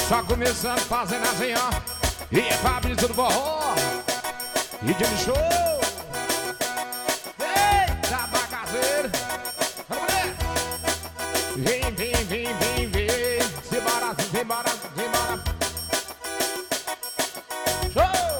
Só começando fazendo assim, ó. E é Fabrício do Forró e Jimmy Show. Eita bagaceira. Vamos ver. Vem, vem, vem, vem, vem. Simbora, simbora, simbora. Show.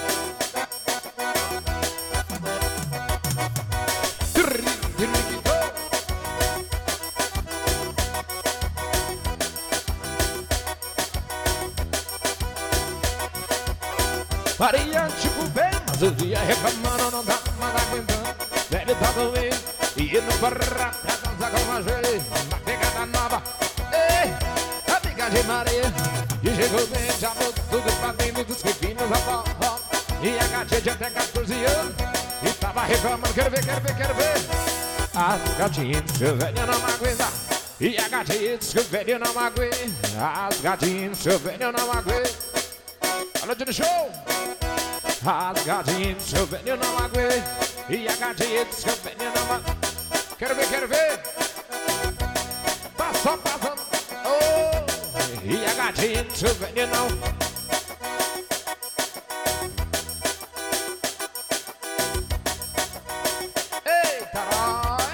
Variante governo, mas o dia reclamando, não dá mais aguentando. Velho tá doendo, e no barra pra dançar com a gente. Uma pegada nova, ei, amiga de Maria. E chegou bem, já botou tudo pra dentro dos pepinos a forró. E a gatinha tinha até 14 anos, e tava reclamando, quero ver, quero ver, quero ver. As gatinhas que o velho não aguenta, e a gatinha que o velho não aguenta. As gatinhas que o velho não aguenta. Alô, Jimmy Show! As gatinhas que o velho não aguenta, e a gatinha que o velho não aguenta. Quero ver, quero ver. Passou, passando. Oh! E a gatinha que o velho não. Eita, nós!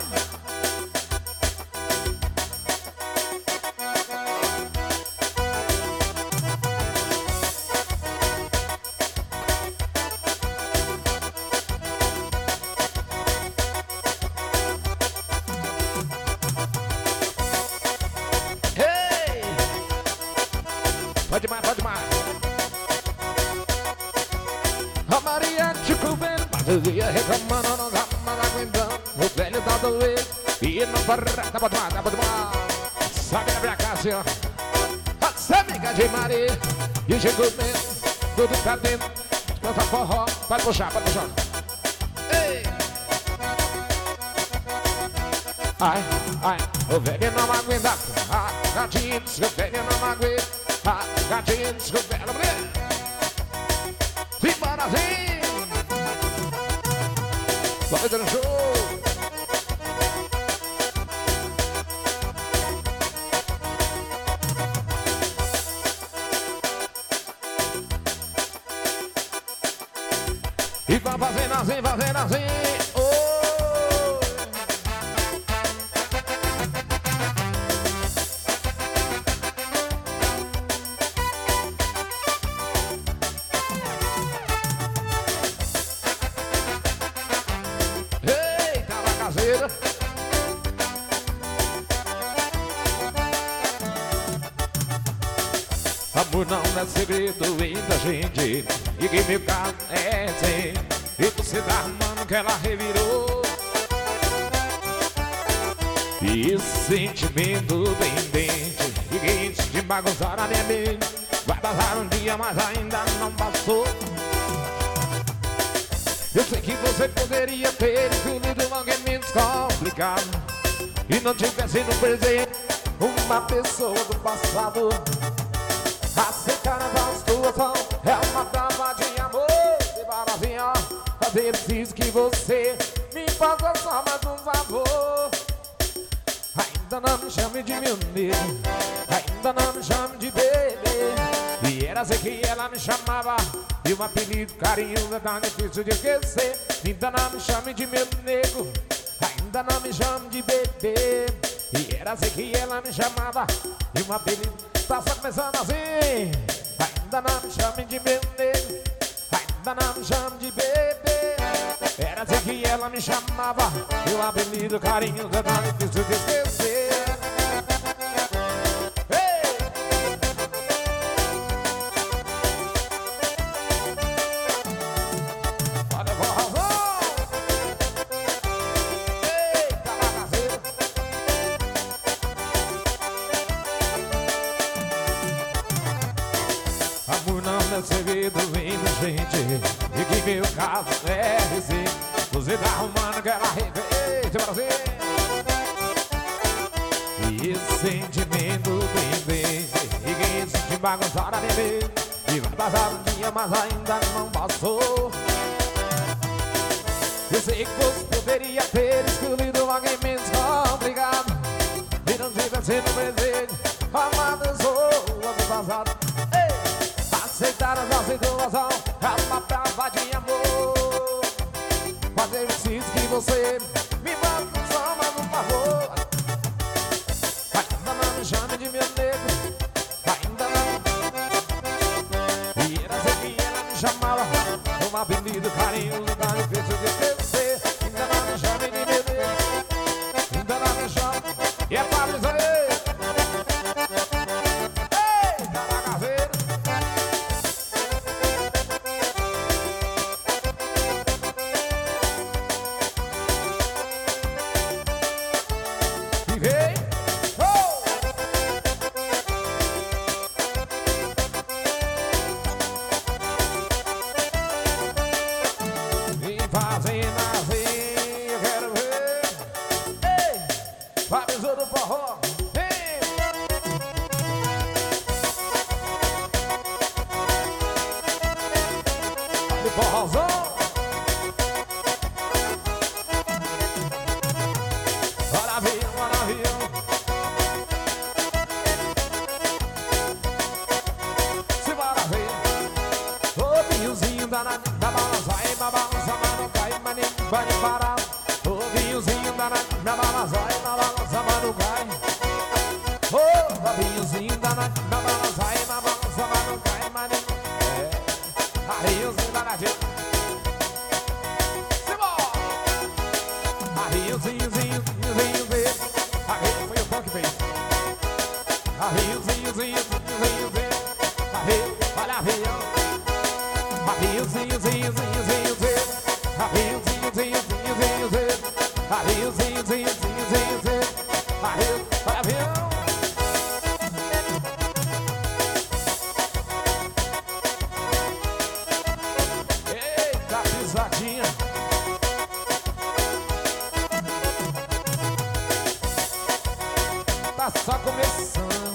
Pode mais, pode mais. A Maria te comendo, mas o dia reclamando, não dá mais aguentando. O velho tá doendo, e não para, tá pode mais, tá pode mais. Sabe pra cá, senhor. As amigas de Maria, e chegou mesmo, tudo tá dentro. Canta forró, pode puxar, pode puxar. Ei! Ai, ai, o velho não aguenta. A gatinha diz que o velho não aguenta. A gatinha diz que o velho não aguenta. Simbora assim. Vai dando show. E vai fazendo assim, fazendo assim. Amor não é segredo entre gente, e que meu caso é assim. E você tá arrumando que ela revirou. E esse sentimento bem dente, e que enche de bagunçar a minha mente. Vai passar um dia, mas ainda não passou. Eu sei que você poderia ter escolhido alguém menos complicado, e não tivesse no presente uma pessoa do passado. Aceitar a situação é uma prova de amor. E barazinha, eu preciso que você me faça só mais um favor. Ainda não me chame de meu nego, ainda não me chame de bebê. E era assim que ela me chamava, e um apelido carinhoso é tão difícil de esquecer. Ainda não me chame de meu nego, ainda não me chame de bebê. E era assim que ela me chamava, e um apelido tá só começando assim. Ainda não me chame de meu nego, ainda não me chame de bebê. Era assim que ela me chamava, e o apelido carinho é tão difícil de esquecer. Amor não é segredo entre gente, e que meu caso é esse. Você tá arrumando que ela reveja pra você. E esse sentimento bem dente, e que isso te bagunçar a minha mente. E vai passar um dia, mas ainda não passou. Eu sei que você poderia ter escolhido alguém menos complicado, e não tivesse no presente uma pessoa do passado. aceitar a nossa situação é uma prova de amor. Mas eu preciso que você me mande um samba, por favor. Ainda não me chame de meu nego, ainda não. E era assim que ela me chamava, um apelido carinhoso, tão difícil de esquecer. Ainda não me chame de meu nego, ainda não me chame. E é pra dizer, ei, Caragaveira. E vem, oh! E fazendo assim, eu quero ver. Ei, avisou do forró. Ei. Do forrozão. Olha avião, olha avião. Se bora ver. O vinhozinho da balança, vai, balança, mas não cai, mas nem vai parar. O vinhozinho da balança, vai, balança, mas não cai. O vinhozinho da balança, vai, balança, mas não cai, mas nem. É, arriozinho da nadia. Se bora. Arriozinho, arrio foi o pão que fez. Arriozinho, arrio, olha avião. Arriozinho, arrio, olha avião. Eita pisadinha. Tá só começando.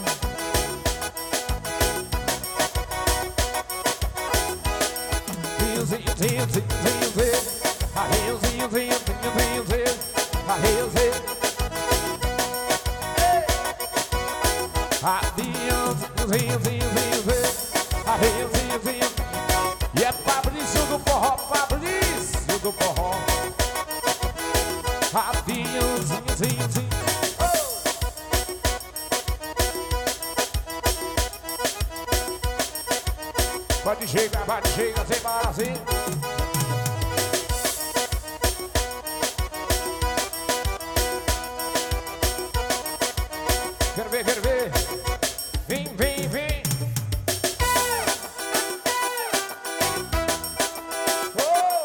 E é Fabrício do forró, Fabrício do forró. Aviãozinho. Pode chegar, sem parar assim. Quero ver. Vem. Oh!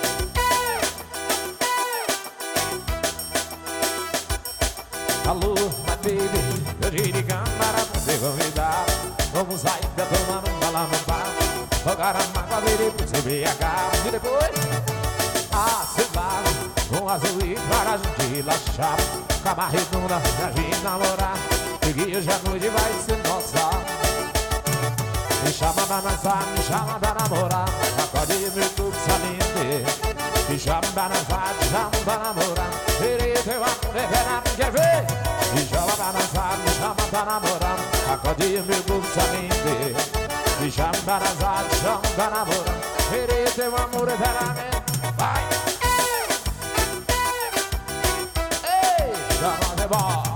Alô, my baby, eu te ligando para você convidar. Vamos sair pra tomar um bala no bar. Jogar a mágoa dele pro CBH. E depois, sei lá, um azul para a gente relaxar. Cama redonda pra gente namorar. Peguei hoje a noite vai ser nossa. Me chama pra dançar, me chama pra namorar. Acorde meu tubo saliente. Me chama pra dançar, me chama pra namorar. Verei teu amor, quer ver? Me chama pra dançar, me chama pra namorar. Acorde meu tubo saliente. Me chama pra dançar, me chama pra namorar. Verei teu amor eternamente. Vai! Ei, chama de bola.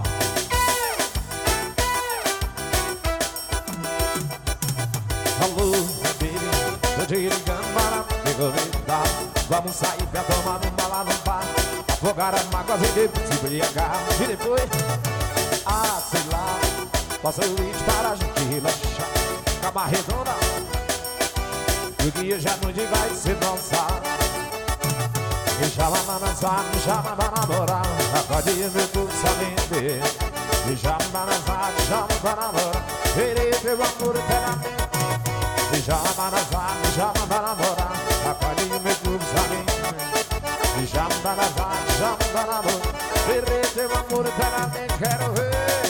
Alô, baby, eu te ligando para me convidar. Vamos sair pra tomar um bala no bar. Afogar as mágoas e depois se embriagar. E depois, sei lá, posso ir para a gente relaxar. Cama redonda, porque hoje a noite vai ser dançar. Me chama pra dançar, me chama pra namorar. Acorde meu tudo somente. Me chama pra dançar, me chama pra namorar. Verei teu amor eternamente. Me chama pra dançar, me chama pra namorar. Acorde meu tudo somente. Me chama pra dançar, me chama pra namorar. Verei teu amor eternamente. Quero ver.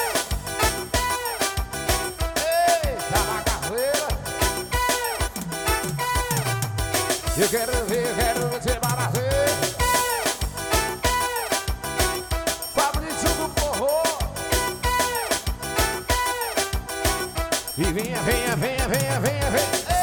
Eita, bagaceira. Eu quero ver você baracer. Fabrício do forró. E venha, venha, venha, venha, venha, venha.